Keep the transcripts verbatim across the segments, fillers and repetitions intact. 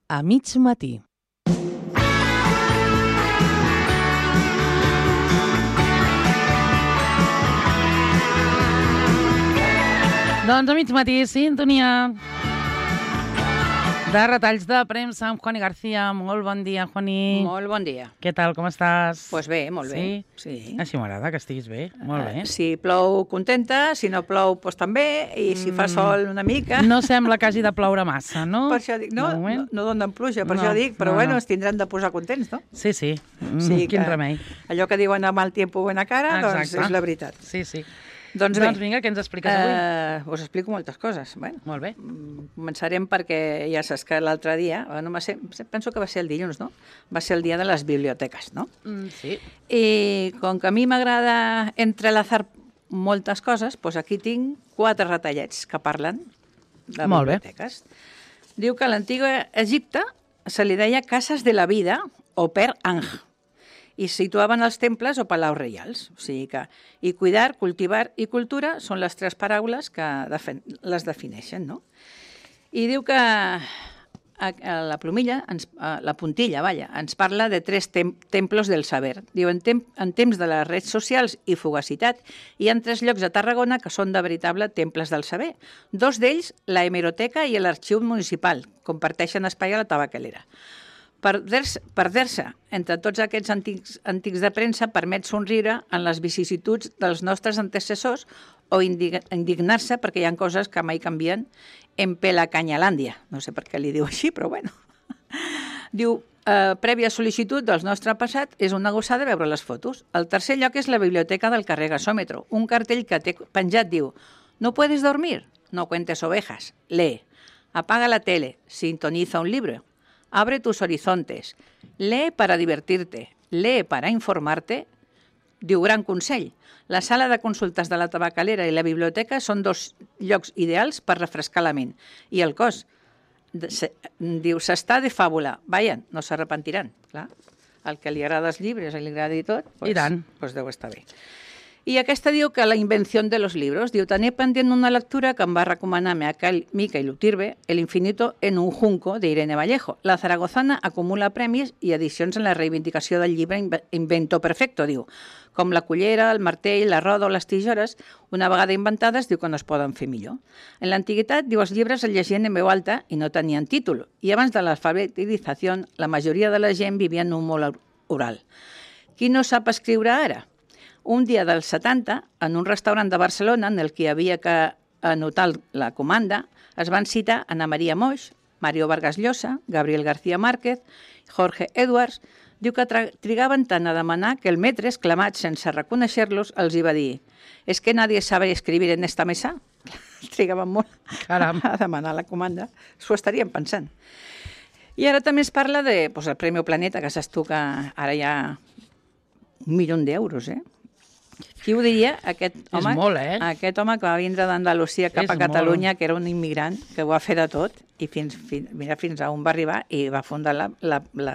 a mig matí. Doncs a mig matí, sintonia de retalls de premsa amb Juani García. Molt bon dia, Juani. Molt bon dia. Què tal, com estàs? Doncs pues bé, molt bé. Sí? Sí. Així m'agrada, que estiguis bé. Molt bé. Uh, si plou, contenta. Si no plou, doncs pues, també. I si fa sol una mica... No sembla que hagi de ploure massa, no? Per això dic, no, no, no donen pluja, per no, això dic. Però no, bueno, no. es tindran de posar contents, no? Sí, sí. Mm, sí quin que, remei. Allò que diuen a mal tiempo, buena cara, Exacte. Doncs és la veritat. Sí, sí. Doncs bé, doncs vinga, què ens expliques avui? Uh, us explico moltes coses. Bueno, Molt bé. Començarem perquè ja saps que l'altre dia, no va ser, penso que va ser el dilluns, no? Va ser el dia de les biblioteques, no? Mm, sí. I com que a mi m'agrada entrelazar moltes coses, doncs aquí tinc quatre retallets que parlen de Molt biblioteques. Bé. Diu que a l'antic Egipte se li deia cases de la vida o per Anj, i situaven els temples o palaus reials. O sigui que i cuidar, cultivar i cultura són les tres paraules que defen les defineixen, no? I diu que a, a la plomilla, ens, a la puntilla, vaja, ens parla de tres tem templos del saber. Diu, en, tem en temps de les redes socials i fugacitat, hi ha tres llocs a Tarragona que són de veritable temples del saber. Dos d'ells, la hemeroteca i l'arxiu municipal, comparteixen espai a la tabacalera. Perder-se perder entre tots aquests antics, antics de premsa permet somriure en les vicissituds dels nostres antecessors o indignar-se perquè hi ha coses que mai canvien en Pelacanyalàndia. No sé per què li diu així, però bueno. Diu, eh, prèvia sol·licitud del nostre passat és una gossada veure les fotos. El tercer lloc és la biblioteca del carrer Gasòmetro. Un cartell que té penjat diu, no puedes dormir, no cuentes ovejas, lee. Apaga la tele, sintoniza un libro. Abre tus horizontes, lee para divertirte, lee para informarte. Diu, gran consell. La sala de consultes de la tabacalera i la biblioteca són dos llocs ideals per refrescar la ment. I el cos, se, diu, s'està de fàbula. Vaja, no s'arrepentiran. Clar, el que li agrada els llibres, li agrada i tot, pues, I tant. Pues deu estar bé. I aquesta diu que la invenció de los libros. Diu, tenia pendent una lectura que em va recomanar Miquel Utirbe, El infinito en un junco, d'Irene Vallejo. La zaragozana acumula premis i edicions en la reivindicació del llibre Invento Perfecto, diu. Com la cullera, el martell, la roda o les tisores, una vegada inventades, diu que no es poden fer millor. En l'antiguitat, diu, els llibres es llegien en veu alta i no tenien títol. I abans de l'alfabetització, la majoria de la gent vivia en un món oral. Qui no sap escriure ara? Un dia dels setanta, en un restaurant de Barcelona, en el que hi havia que anotar la comanda, es van citar Ana Maria Moix, Mario Vargas Llosa, Gabriel García Márquez, Jorge Edwards. Diu que trigaven tant a demanar que el metre, exclamat sense reconèixer-los, els hi va dir «És que nadie sabe escribir en esta mesa?» Trigaven molt Caram. a demanar la comanda. S'ho estarien pensant. I ara també es parla de pues, el Premi Planeta, que saps tu que ara hi ha un milió d'euros, eh? Qui ho diria? Aquest home, és molt, eh? Aquest home que va vindre d'Andalusia cap és a Catalunya, molt. Que era un immigrant, que ho va fer de tot, i fins, fins, mira fins a on va arribar, i va fundar la, la, la,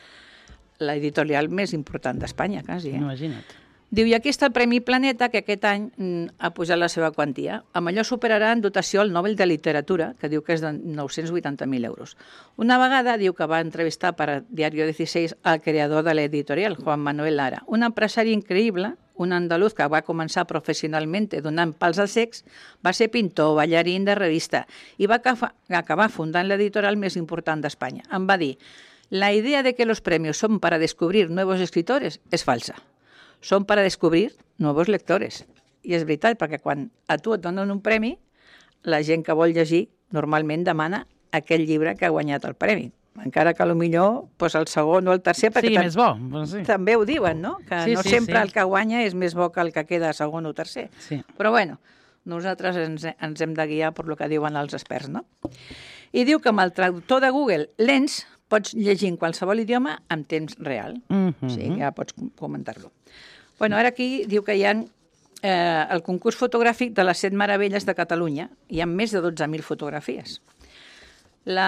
l'editorial més important d'Espanya, quasi. Eh? Imagina't. Diu, i aquí està el Premi Planeta, que aquest any mm, ha pujat la seva quantia. Amb allò superarà en dotació el Nobel de Literatura, que diu que és de nou-cents vuitanta mil euros. Una vegada diu que va entrevistar per a Diario dieciséis al creador de l'editorial, Juan Manuel Lara, un empresari increïble, un andaluz que va començar professionalment donant pals als cecs, va ser pintor, ballarín de revista i va acabar fundant l'editorial més important d'Espanya. Em va dir, la idea de que los premios son para descubrir nuevos escritores es falsa. Són per a descobrir nous lectors. I és veritat, perquè quan a tu et donen un premi, la gent que vol llegir normalment demana aquell llibre que ha guanyat el premi. Encara que potser pues, el segon o el tercer... Sigui més bo. Pues sí. També ho diuen, no? Que sí, no sí, sempre sí. el que guanya és més bo que el que queda segon o tercer. Sí. Però bueno, nosaltres ens, ens hem de guiar per el que diuen els experts, no? I diu que amb el traductor de Google Lens pots llegir en qualsevol idioma en temps real. Mm-hmm. O sigui, ja pots comentar-lo. Bueno, ara aquí diu que hi ha eh, el concurs fotogràfic de les set meravelles de Catalunya. Hi ha més de dotze mil fotografies. La...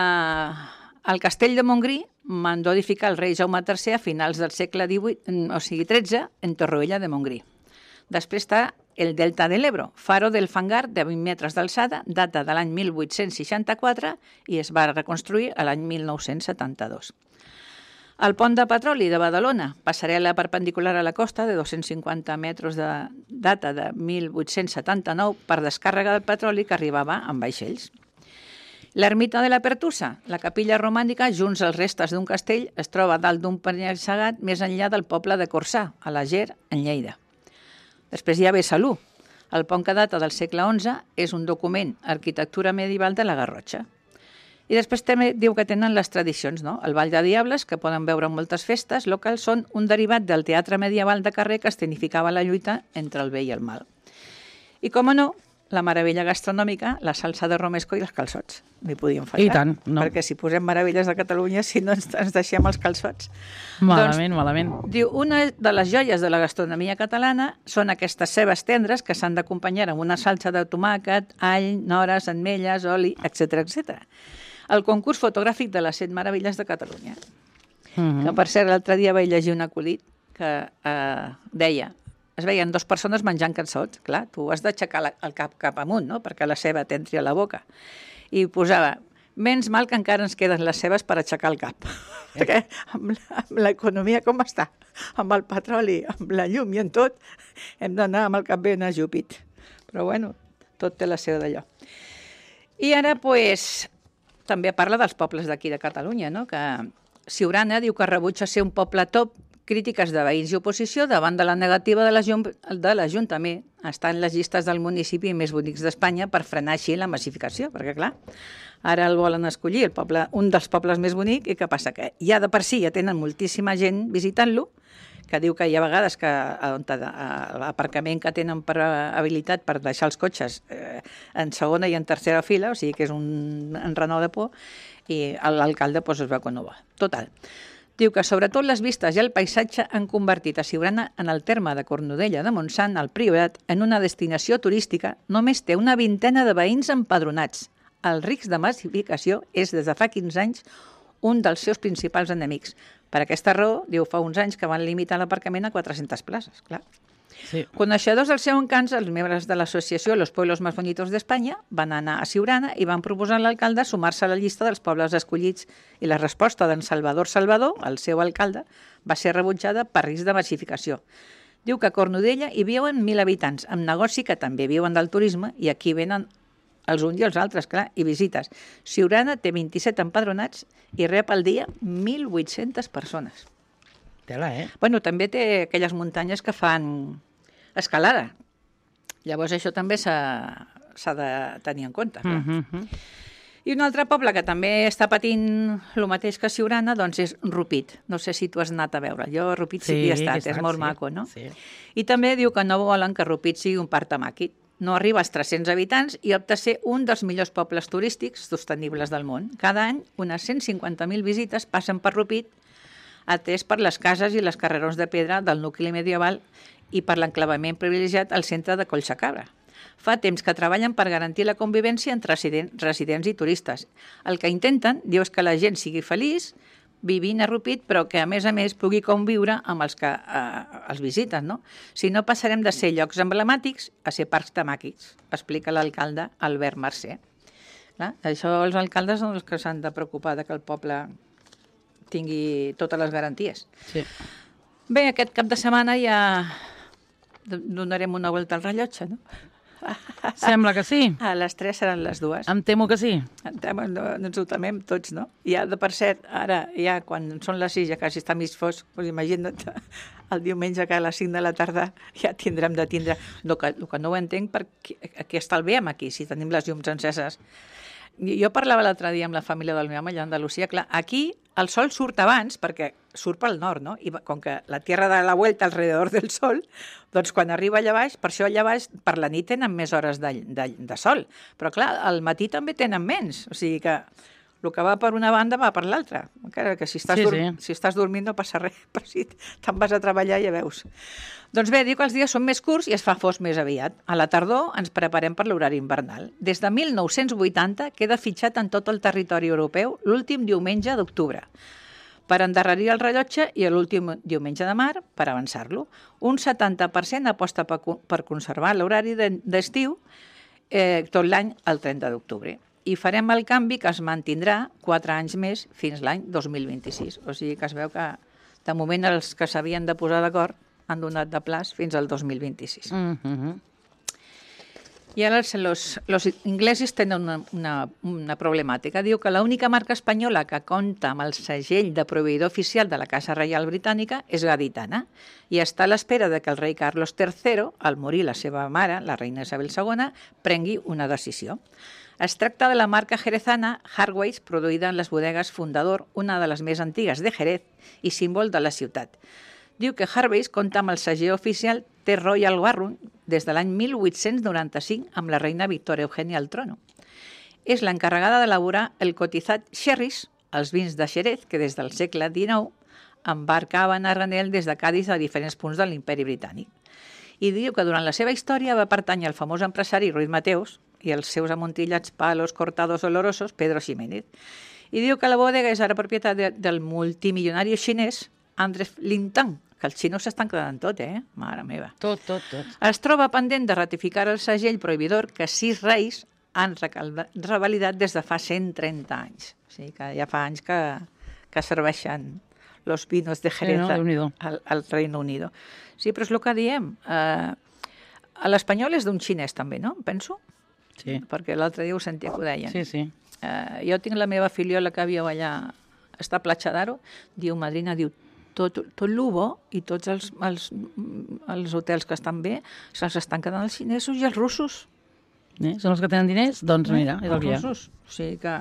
El castell de Montgrí mandó edificar el rei Jaume tercer a finals del segle divuit, o sigui tretze, en Torroella de Montgrí. Després està el Delta de l'Ebro, faro del Fangar de vint metres d'alçada, data de l'any mil vuit-cents seixanta-quatre i es va reconstruir a l'any mil nou-cents setanta-dos. El pont de petroli de Badalona, passarel·la perpendicular a la costa de dos-cents cinquanta metres de data de mil vuit-cents setanta-nou per descàrrega del petroli que arribava amb vaixells. L'ermita de la Pertusa, la capilla romànica, junts als restes d'un castell, es troba dalt d'un penya-segat més enllà del poble de Corçà, a la Ger, en Lleida. Després hi ha Besalú. El pont que data del segle onze és un document arquitectura medieval de la Garrotxa. I després també diu que tenen les tradicions, no? El Ball de Diables, que poden veure en moltes festes locals, són un derivat del teatre medieval de carrer que escenificava la lluita entre el bé i el mal. I, com no, la meravella gastronòmica, la salsa de romesco i els calçots. No hi podíem faltar. I tant, no. Perquè si posem meravelles de Catalunya, si no ens, ens deixem els calçots. Malament, doncs, malament. Diu, una de les joies de la gastronomia catalana són aquestes cebes tendres que s'han d'acompanyar amb una salsa de tomàquet, all, nores, ametlles, oli, etcètera, etcètera. El concurs fotogràfic de les set meravelles de Catalunya. Mm-hmm. Que, per cert, l'altre dia vaig llegir un acudit que eh, deia, es veien dues persones menjant calçots. Clar, tu has d'aixecar el cap cap amunt, no?, perquè la ceba t'entri a la boca. I posava, menys mal que encara ens queden les cebes per aixecar el cap. Eh? Perquè amb l'economia com està, amb el petroli, amb la llum i en tot, hem d'anar amb el cap ben ajupit. Però bueno, tot té la seva d'allò. I ara, doncs, també parla dels pobles d'aquí de Catalunya, no?, que Siurana diu que rebutja ser un poble top, crítiques de veïns i oposició davant de la negativa de l'Ajuntament a estar en les llistes del municipi més bonics d'Espanya per frenar així la massificació, perquè clar, ara el volen escollir el poble, un dels pobles més bonics, i què passa? Que ja de per si ja tenen moltíssima gent visitant-lo, que diu que hi ha vegades que l'aparcament que tenen per habilitat per deixar els cotxes eh, en segona i en tercera fila, o sigui que és un enrenou de por, i l'alcalde doncs, es veu que no va. Total. Diu que sobretot les vistes i el paisatge han convertit a Siurana en el terme de Cornudella de Montsant, al Priorat, en una destinació turística. Només té una vintena de veïns empadronats. El risc de massificació és, des de fa quinze anys, un dels seus principals enemics. Per aquesta raó, diu, fa uns anys que van limitar l'aparcament a quatre-centes places, clar. Sí. Coneixedors del seu encant, els membres de l'associació Los Pueblos Más Bonitos d'Espanya van anar a Siurana i van proposar a l'alcalde sumar-se a la llista dels pobles escollits, i la resposta d'en Salvador Salvador, el seu alcalde, va ser rebutjada per risc de massificació. Diu que a Cornudella hi viuen mil habitants, amb negoci que també viuen del turisme, i aquí venen els uns i els altres, clar, i visites. Siurana té vint-i-set empadronats i rep al dia mil vuit-centes persones. Tela, eh? Bueno, també té aquelles muntanyes que fan escalada. Llavors això també s'ha de tenir en compte. Clar. Mm-hmm. I un altre poble que també està patint el mateix que Siurana, doncs és Rupit. No sé si tu has anat a veure. Jo a Rupit sí, sí que hi he estat, és molt sí, maco, no? Sí. I també diu que no volen que Rupit sigui un parc temàquid. No arriba als tres-cents habitants i opta a ser un dels millors pobles turístics sostenibles del món. Cada any, unes cent cinquanta mil visites passen per Rupit, atès per les cases i les carrerons de pedra del nucli medieval i per l'enclavament privilegiat al centre de Collsacabra. Fa temps que treballen per garantir la convivència entre residents i turistes. El que intenten, diu, és que la gent sigui feliç vivint a Rupit, però que a més a més pugui conviure amb els que eh, els visiten, no? Si no, passarem de ser llocs emblemàtics a ser parcs temàtics, explica l'alcalde Albert Mercè. Clar, això els alcaldes són els que s'han de preocupar de que el poble tingui totes les garanties. Sí. Bé, aquest cap de setmana ja donarem una volta al rellotge, no? Sembla que sí. A les tres seran les dues. Em temo que sí. Em temo, no, ens ho temem tots, no? Ja, de per cert, ara, ja quan són les sis, ja quasi està mig fosc, doncs imagina't el diumenge que a les cinc de la tarda ja tindrem de tindre... El que, el que no ho entenc, perquè què estalviem aquí, si tenim les llums enceses. Jo parlava l'altre dia amb la família del meu home allà a Andalusia, clar, aquí el sol surt abans, perquè surt pel nord, no? I com que la Tierra da la vuelta alrededor del sol, doncs quan arriba allà baix, per això allà baix per la nit tenen més hores de, de, de sol. Però clar, al matí també tenen menys, o sigui que el que va per una banda va per l'altra. Encara que si estàs, sí, dur... sí. si estàs dormint no passa res, però si te'n vas a treballar ja veus. Doncs bé, diu que els dies són més curts i es fa fosc més aviat. A la tardor ens preparem per l'horari invernal. Des de mil nou-cents vuitanta queda fitxat en tot el territori europeu l'últim diumenge d'octubre. per endarrerir el rellotge i l'últim diumenge de mar per avançar-lo. Un setanta per cent aposta per, per conservar l'horari d'estiu eh, tot l'any al trenta d'octubre. I farem el canvi que es mantindrà quatre anys més fins l'any dos mil vint-i-sis. O sigui que es veu que de moment els que s'havien de posar d'acord han donat de plaç fins al dos mil vint-i-sis. Mm-hmm. I ara los, los inglesos tenen una, una, una problemàtica. Diu que l'única marca espanyola que compta amb el segell de proveïdor oficial de la Casa Reial Britànica és Gaditana i està a l'espera de que el rei Carlos tercero, al morir la seva mare, la reina Isabel segona, prengui una decisió. Es tracta de la marca jerezana Hartweiss, produïda en les bodegues Fundador, una de les més antigues de Jerez i símbol de la ciutat. Diu que Hartweiss compta amb el segell oficial The Royal Warrant des de l'any mil vuit-cents noranta-cinc amb la reina Victoria Eugènia al trono. És l'encarregada d'elaborar el cotitzat Sherris, els vins de Jerez, que des del segle dinou embarcaven a granel des de Cádiz a diferents punts de l'imperi britànic. I diu que durant la seva història va pertànyer al famós empresari Ruiz Mateos i els seus amontillats palos cortados olorosos Pedro Ximénez. I diu que la bodega és ara propietat de, del multimilionari xinès Andrés Lintang, que els xinos s'estan quedant tot, eh? Mare meva. Tot, tot, tot. Es troba pendent de ratificar el segell prohibidor que sis reis han revalidat des de fa cent trenta anys. O sigui que ja fa anys que, que serveixen los vinos de Jerez sí, no? al, al Reino Unido. Sí, però és el que diem. Eh, l'espanyol és d'un xinès també, no? Penso. Sí. Perquè l'altre dia ho sentia que ho deien. Sí, sí. Eh, jo tinc la meva filiola que viu allà, està a Platja d'Aro, diu, madrina, diu, tot, tot el bo i tots els, els, els hotels que estan bé se'ls estan quedant els xinesos i els russos. Eh? Són els que tenen diners? Doncs mira, és el que hi ha. Els russos. O sigui que...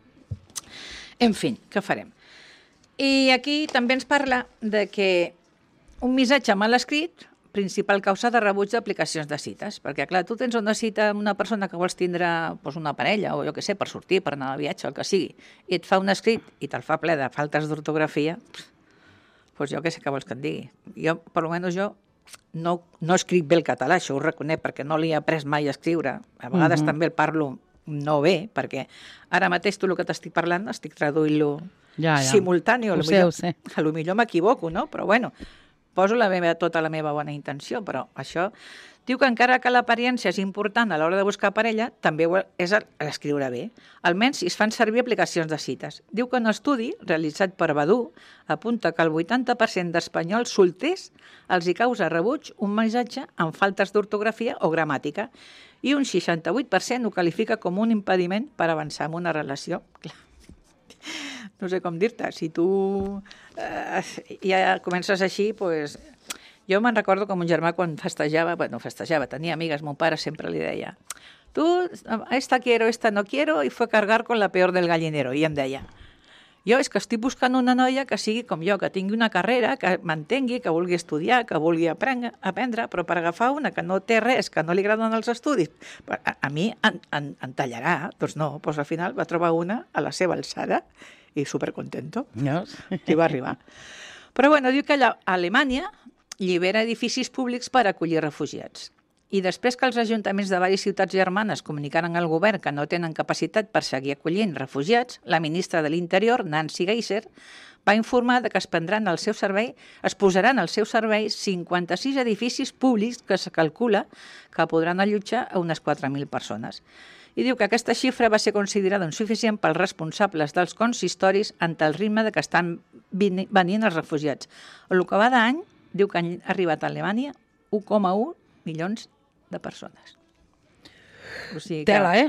En fi, què farem? I aquí també ens parla de que un missatge mal escrit, principal causa de rebuig d'aplicacions de cites. Perquè, clar, tu tens una cita amb una persona que vols tindre doncs, una parella o jo què sé, per sortir, per anar de viatge, el que sigui, i et fa un escrit i te'l fa ple de faltes d'ortografia, doncs jo què sé què vols que et digui. Jo, per almenys jo, no, no escric bé el català, això ho reconec, perquè no l'he après mai a escriure. A vegades uh-huh. també el parlo no bé, perquè ara mateix tu el que t'estic parlant estic traduint-lo ja, ja. simultani, ho a lo sé, millor, ho sé. a lo millor m'equivoco, no? Però bueno, poso la meva, tota la meva bona intenció, però això... Diu que encara que l'apariència és important a l'hora de buscar parella, també és l'escriure bé, almenys si es fan servir aplicacions de cites. Diu que un estudi realitzat per Badoo apunta que el vuitanta per cent d'espanyols solters els hi causa rebuig un missatge amb faltes d'ortografia o gramàtica i un seixanta-vuit per cent ho qualifica com un impediment per avançar en una relació. Clar. No sé com dir-te, si tu eh, ja comences així, doncs... Pues, jo me'n recordo com un germà quan festejava, bueno, festejava, tenia amigues, mon pare sempre li deia tu, esta quiero, esta no quiero, i fue cargar con la peor del gallinero, i em deia jo és que estic buscant una noia que sigui com jo, que tingui una carrera, que mantengui, que vulgui estudiar, que vulgui aprendre, aprendre però per agafar una que no té res, que no li agraden els estudis, a, a mi en, en, en tallarà, doncs no, doncs al final va trobar una a la seva alçada i supercontento, no? I va arribar. Però bueno, diu que allà, a Alemanya llibera edificis públics per acollir refugiats. I després que els ajuntaments de diverses ciutats germanes comunicaren al govern que no tenen capacitat per seguir acollint refugiats, la ministra de l'Interior, Nancy Geiser, va informar de que es prendran al seu servei, es posaran al seu servei cinquanta-sis edificis públics que se calcula que podran allotjar a unes quatre mil persones. I diu que aquesta xifra va ser considerada insuficient pels responsables dels consistoris ante el ritme de que estan venint els refugiats. El que va d'any, diu que han arribat a Alemanya un coma un milions de persones. O sigui que... Tela, eh?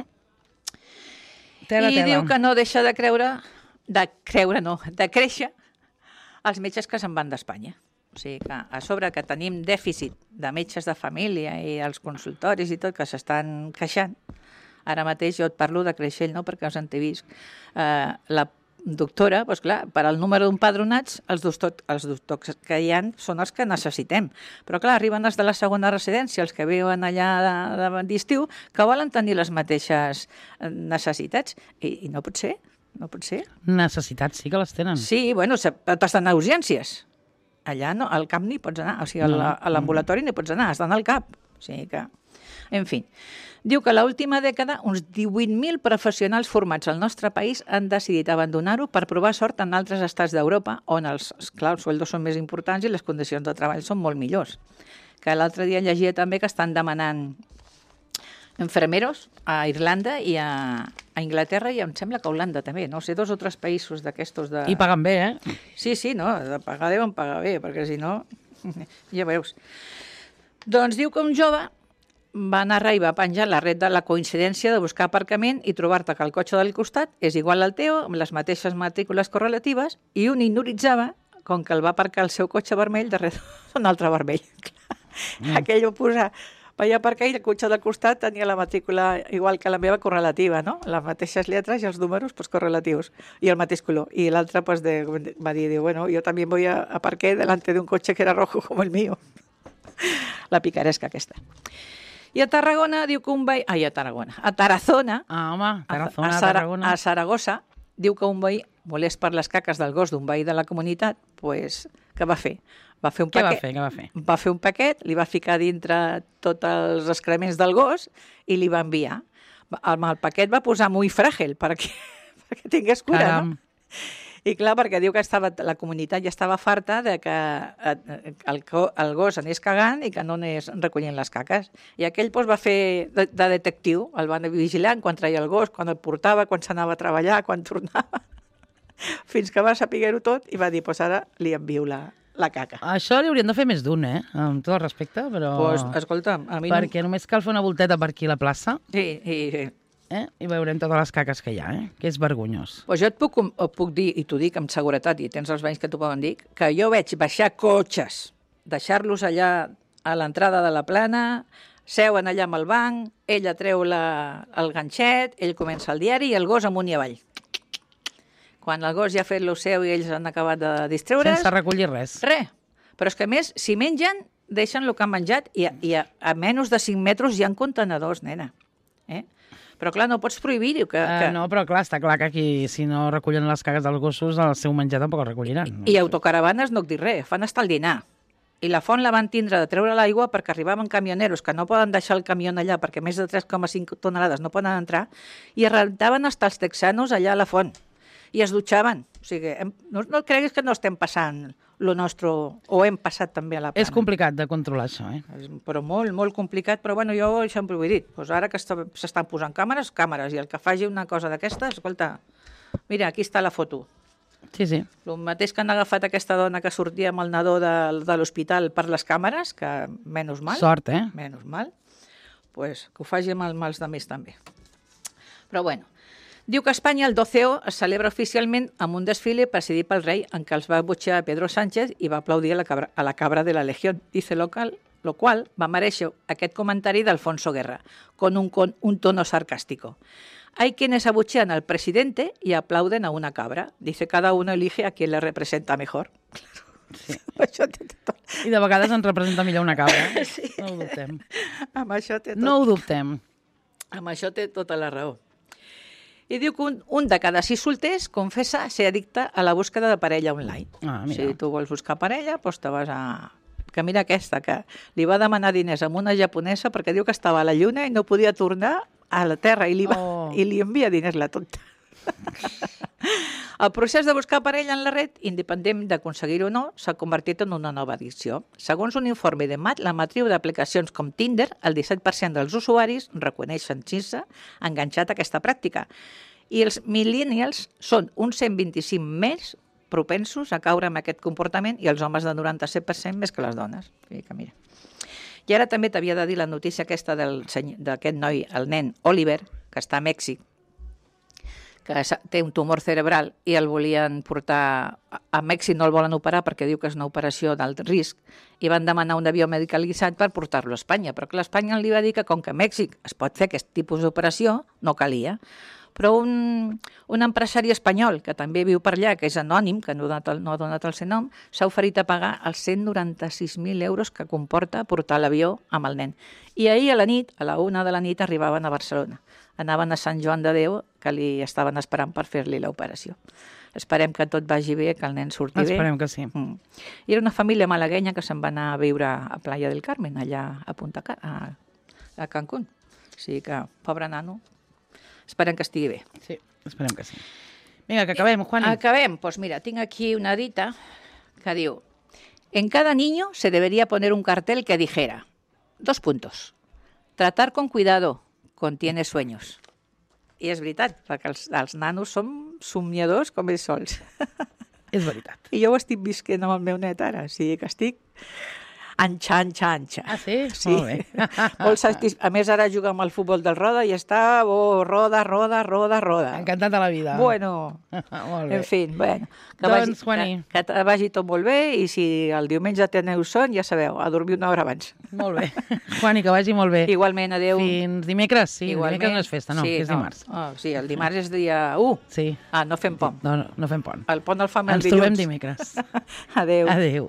Tela, I tela. diu que no deixa de creure, de creure no, de créixer els metges que se'n van d'Espanya. O sigui que a sobre que tenim dèficit de metges de família i els consultoris i tot que s'estan queixant, ara mateix jo et parlo de Creixell, no? Perquè us en t'he vist. Eh, la doctora, doncs clar, per al número d'empadronats, els doctors, els doctors que hi ha són els que necessitem. Però clar, arriben els de la segona residència, els que viuen allà d'estiu, que volen tenir les mateixes necessitats. I, i no pot ser, no pot ser. Necessitats sí que les tenen. Sí, bueno, t'has d'anar a urgències. Allà no, al cap ni pots anar, o sigui, no. A l'ambulatori ni pots anar, has d'anar al cap. O sigui que... En fi, diu que a l'última dècada uns divuit mil professionals formats al nostre país han decidit abandonar-ho per provar sort en altres estats d'Europa, on els, clar, els sueldos són més importants i les condicions de treball són molt millors. Que l'altre dia llegia també que estan demanant infermeros a Irlanda i a, a Inglaterra i em sembla que a Holanda també, no sé, dos o tres països d'aquestos de... I paguen bé, eh? Sí, sí, no, de pagar deuen pagar bé, perquè si no, ja veus. Doncs diu que un jove va anar i va penjar la red de la coincidència de buscar aparcament i trobar-te que el cotxe del costat és igual al teu, amb les mateixes matrícules correlatives, i un ignoritzava, com que el va aparcar el seu cotxe vermell darrere d'un altre vermell. Mm. Aquell va posar... Vaig aparcar i el cotxe del costat tenia la matrícula igual que la meva correlativa, no? Les mateixes lletres i els números pues, correlatius i el mateix color. I l'altre pues, de, va dir, bueno, yo también voy a aparcar delante de un coche que era rojo como el mío. La picaresca aquesta. I a Tarragona diu que un veí... Ai, a Tarragona. A Tarazona, Ah, home, Tarazona, a, a, Sara, Tarragona. a Saragossa, diu que un veí, molest per les caques del gos d'un veí de la comunitat, pues, què va fer? Va fer un Què va paquet, fer, què va fer? va fer un paquet, li va ficar dintre tots els excrements del gos i li va enviar. Amb el paquet va posar muy fràgil perquè, perquè tingués cura, Caram. no? I clar, perquè diu que estava, la comunitat ja estava farta de que el, el gos anés cagant i que no anés recollint les caques. I aquell doncs, va fer de, de detectiu, el van vigilant quan traia el gos, quan el portava, quan s'anava a treballar, quan tornava, fins que va saber-ho tot i va dir, doncs ara li envio la, la caca. Això li haurien de fer més d'un, eh? Amb tot el respecte, però... Pues, escolta'm, a mi Perquè només cal fer una volteta per aquí a la plaça, no... Sí, sí, sí. eh? I veurem totes les caques que hi ha, eh? Que és vergonyós. Pues jo et puc, et puc dir, i t'ho dic amb seguretat, i tens els veïns que t'ho poden dir, que jo veig baixar cotxes, deixar-los allà a l'entrada de la plana, seuen allà amb el banc, ella treu la, el ganxet, ell comença el diari i el gos amunt i avall. Quan el gos ja ha fet el seu i ells han acabat de distreure's... Sense recollir res. Res. Però és que a més, si mengen, deixen el que han menjat i, i a, a menys de cinc metres hi ha contenedors, nena. Eh? Però clar, no pots prohibir-ho. Que, que... Uh, no, però clar, està clar que aquí, si no recullen les cagues dels gossos, el seu menjar tampoc el recolliran. I, i autocaravanes no et dic res, fan estar el dinar. I la font la van tindre de treure l'aigua perquè arribaven camioneros que no poden deixar el camió allà perquè més de tres coma cinc tonelades no poden entrar i es rentaven hasta els texanos allà a la font. I es dutxaven. O sigui, hem, no, no creguis que no estem passant lo nostre, o hem passat també a la plana. És complicat de controlar això, eh? És, però molt, molt complicat, però bueno, jo sempre ho he dit. Pues ara que s'estan posant càmeres, càmeres, i el que faci una cosa d'aquestes, escolta, mira, aquí està la foto. Sí, sí. El mateix que han agafat aquesta dona que sortia amb el nadó de, de l'hospital per les càmeres, que menys mal. Sort, eh? Menys mal. Pues que ho faci amb els de més també. Però bueno, diu que a Espanya el doce O es celebra oficialment amb un desfile presidit pel rei en què els va butxar Pedro Sánchez i va aplaudir a la cabra, a la cabra de la Legión, dice local, lo cual va mereixer aquest comentari d'Alfonso Guerra, con un, con un tono sarcástico. Hay quienes abuchean al presidente y aplauden a una cabra. Dice, cada uno elige a quien le representa mejor. Sí. Això té tot. I de vegades ens representa millor una cabra. Eh? Sí. No ho dubtem. Amb això té tot. No ho dubtem. Amb això té tota la raó. I diu que un, un de cada sis solters confessa ser addicte a la búsqueda de parella online. Ah, mira. Si tu vols buscar parella, doncs te vas a... Que mira aquesta, que li va demanar diners a una japonesa perquè diu que estava a la lluna i no podia tornar a la Terra i li, va... Oh. I li envia diners la tonta. El procés de buscar parella en la red, independent d'aconseguir-ho o no, s'ha convertit en una nova addicció. Segons un informe de Mat, la matriu d'aplicacions com Tinder, el disset per cent dels usuaris reconeixen sentir-se enganxat a aquesta pràctica. I els millennials són uns cent vint-i-cinc més propensos a caure en aquest comportament i els homes de noranta-set per cent més que les dones. I que mira. I ara també t'havia de dir la notícia aquesta del seny- d'aquest noi, el nen Oliver, que està a Mèxic, que sa- té un tumor cerebral i el volien portar a- a Mèxic, no el volen operar perquè diu que és una operació d'alt risc, i van demanar un avió medicalitzat per portar-lo a Espanya, però que l'Espanya li va dir que com que a Mèxic es pot fer aquest tipus d'operació, no calia. Però un, un empresari espanyol, que també viu per allà, que és anònim, que no ha donat el, no ha donat el seu nom, s'ha oferit a pagar els cent noranta-sis mil euros que comporta portar l'avió amb el nen. I ahir a la nit, a la una de la nit, arribaven a Barcelona. Anaven a Sant Joan de Déu, que li estaven esperant per fer-li l'operació. Esperem que tot vagi bé, que el nen surti bé. Esperem que sí. Mm. I era una família malaguenya que se'n va anar a viure a Playa del Carmen, allà a Punta Cana, a, a Cancún. O sigui que, pobre nano, esperem que estigui bé. Sí, esperem que sí. Vinga, que acabem, Juani. Acabem. Pues mira, tinc aquí una dita que diu: en cada niño se debería poner un cartel que dijera, dos puntos, tratar con cuidado, contiene sueños. I és veritat, perquè els, els nanos som somniadors com ells sols. És veritat. I jo ho estic visquent amb el meu net ara, o sigui que estic anxa, anxa, anxa. Ah, sí? Sí. Molt bé. Molt satis... A més, ara juga amb el futbol del Roda i està, oh, roda, roda, roda, roda. Encantat de la vida. Bueno, Molt bé. en fi, bueno. Que, Doncs, vagi, Juani. que, que vagi tot molt bé i si el diumenge teniu son, ja sabeu, a dormir una hora abans. Molt bé. Juani, que vagi molt bé. Igualment, adeu. Fins dimecres, sí. Igualment. Dimecres no és festa, no, sí, que és no. dimarts. Oh, sí, el dimarts és dia u. Sí. Ah, no fem pont. No, no, no fem pont. El pont el fem el Ens dilluns. trobem dimecres. Adeu. Adéu.